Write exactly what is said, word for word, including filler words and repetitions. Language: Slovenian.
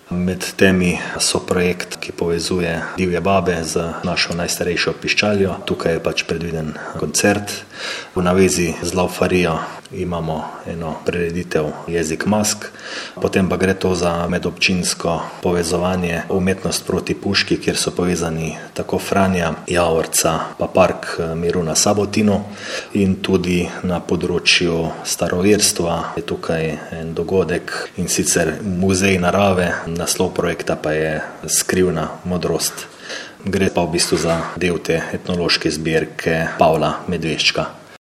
Med temi so projekt, ki povezuje divje babe z našo najstarejšo piščaljo. Tukaj je pač predviden koncert. V navezi z laufarijo imamo eno prireditev Jezik mask. Potem pa gre to za medobčinsko povezovanje Umetnost proti puški, kjer so povezani tako Franja, Javorca pa Park miru na Sabotinu. In tudi na področju staroverstva je tukaj en dogodek, in sicer Muzej narave. Naslov projekta pa je Skrivna modrost. Gre pa v bistvu za del te etnološke zbirke Pavla Medveščka.